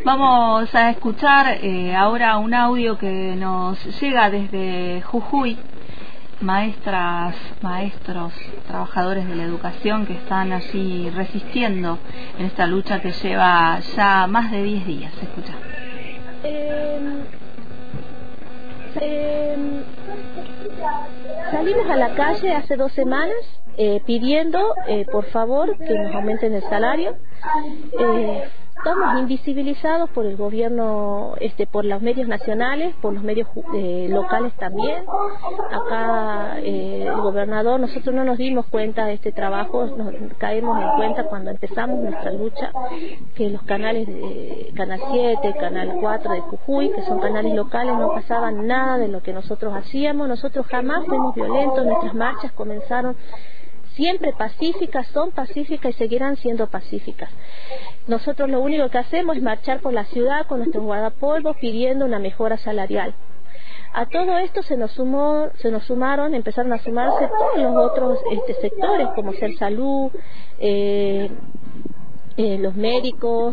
Vamos a escuchar ahora un audio que nos llega desde Jujuy. Maestras, maestros, trabajadores de la educación que están allí resistiendo en esta lucha que lleva ya más de 10 días. Escucha. Salimos a la calle hace 2 semanas pidiendo por favor que nos aumenten el salario. Estamos invisibilizados por el gobierno, por los medios nacionales, por los medios locales también. Acá el gobernador, nosotros no nos dimos cuenta de este trabajo, nos caemos en cuenta cuando empezamos nuestra lucha, que los canales de Canal 7, Canal 4 de Jujuy, que son canales locales, no pasaban nada de lo que nosotros hacíamos. Nosotros jamás fuimos violentos, nuestras marchas comenzaron siempre pacíficas, son pacíficas y seguirán siendo pacíficas. Nosotros lo único que hacemos es marchar por la ciudad con nuestros guardapolvos pidiendo una mejora salarial. A todo esto empezaron a sumarse todos los otros sectores, como ser salud, los médicos,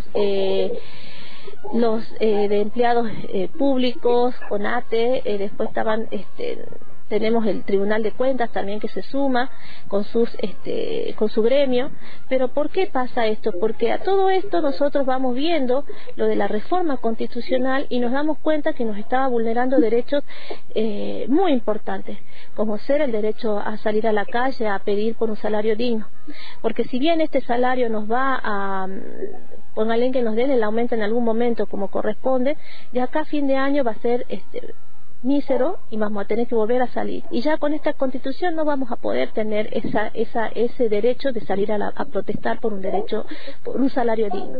los de empleados públicos, CONATE, después estaban tenemos el Tribunal de Cuentas también que se suma con su gremio. Pero ¿por qué pasa esto? Porque a todo esto nosotros vamos viendo lo de la reforma constitucional y nos damos cuenta que nos estaba vulnerando derechos muy importantes, como ser el derecho a salir a la calle a pedir por un salario digno. Porque si bien este salario nos va a, póngale que nos den el aumento en algún momento como corresponde, de acá a fin de año va a ser mísero y vamos a tener que volver a salir. Y ya con esta constitución no vamos a poder tener ese derecho de salir a protestar por un salario digno.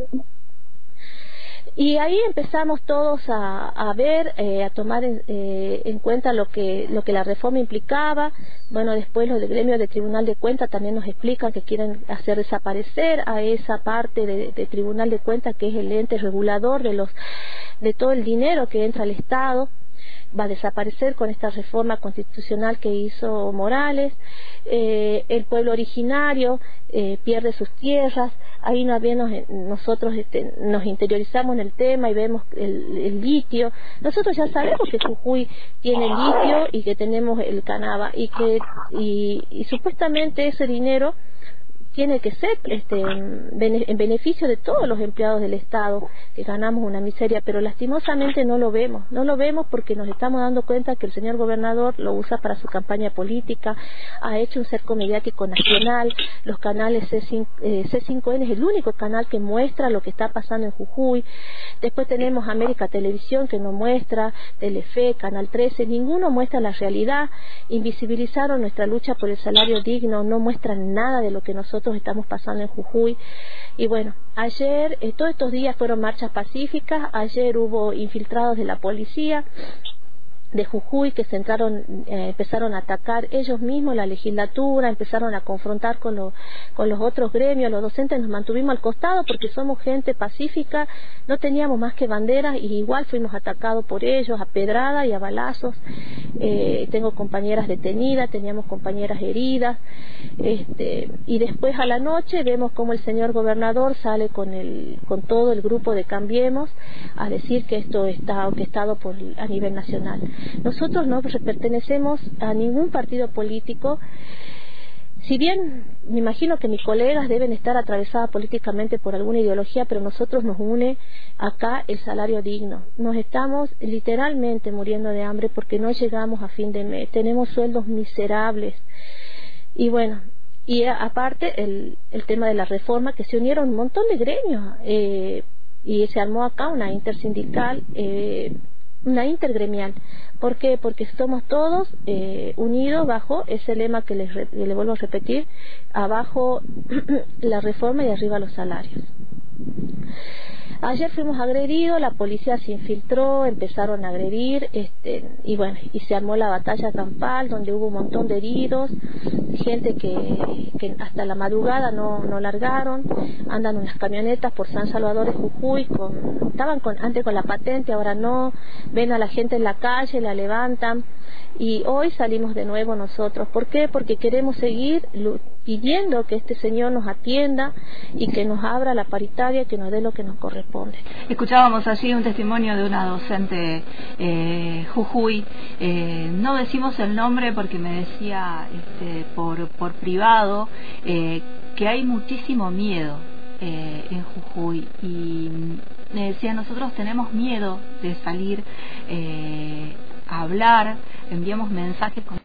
Y ahí empezamos todos a ver, a tomar en cuenta lo que la reforma implicaba. Bueno, después los del gremio de Tribunal de Cuentas también nos explican que quieren hacer desaparecer a esa parte de Tribunal de Cuentas, que es el ente regulador de todo el dinero que entra al Estado. Va a desaparecer con esta reforma constitucional que hizo Morales. El pueblo originario pierde sus tierras. Ahí nosotros nos interiorizamos en el tema y vemos el litio. Nosotros ya sabemos que Jujuy tiene litio y que tenemos el canaba y supuestamente ese dinero tiene que ser en beneficio de todos los empleados del Estado, que ganamos una miseria, pero lastimosamente no lo vemos porque nos estamos dando cuenta que el señor gobernador lo usa para su campaña política, ha hecho un cerco mediático nacional. Los canales C5N es el único canal que muestra lo que está pasando en Jujuy. Después tenemos América Televisión, que no muestra, Telefe, Canal 13, ninguno muestra la realidad. Invisibilizaron nuestra lucha por el salario digno, no muestran nada de lo que nosotros estamos pasando en Jujuy. Y bueno, ayer, todos estos días fueron marchas pacíficas. Ayer hubo infiltrados de la policía de Jujuy que empezaron a atacar ellos mismos la legislatura, empezaron a confrontar con los otros gremios. Los docentes nos mantuvimos al costado porque somos gente pacífica, no teníamos más que banderas y igual fuimos atacados por ellos a pedrada y a balazos. Tengo compañeras detenidas, teníamos compañeras heridas, y después a la noche vemos como el señor gobernador sale con todo el grupo de Cambiemos a decir que esto está orquestado a nivel nacional. Nosotros no pertenecemos a ningún partido político. Si bien me imagino que mis colegas deben estar atravesadas políticamente por alguna ideología, pero nosotros nos une acá el salario digno. Nos estamos literalmente muriendo de hambre porque no llegamos a fin de mes, tenemos sueldos miserables. Y bueno, y aparte el tema de la reforma, que se unieron un montón de gremios y se armó acá una intersindical, una intergremial. ¿Por qué? Porque somos todos unidos bajo ese lema que le vuelvo a repetir: abajo la reforma y arriba los salarios. Ayer fuimos agredidos, la policía se infiltró, empezaron a agredir, y bueno, y se armó la batalla campal donde hubo un montón de heridos, gente que hasta la madrugada no largaron, andan unas camionetas por San Salvador de Jujuy, estaban antes con la patente, ahora no, ven a la gente en la calle, la levantan, y hoy salimos de nuevo nosotros. ¿Por qué? Porque queremos seguir pidiendo que este señor nos atienda y que nos abra la paritaria, que nos dé lo que nos corresponde. Escuchábamos allí un testimonio de una docente Jujuy, no decimos el nombre porque me decía por privado que hay muchísimo miedo en Jujuy, y me decía, nosotros tenemos miedo de salir a hablar, enviamos mensajes con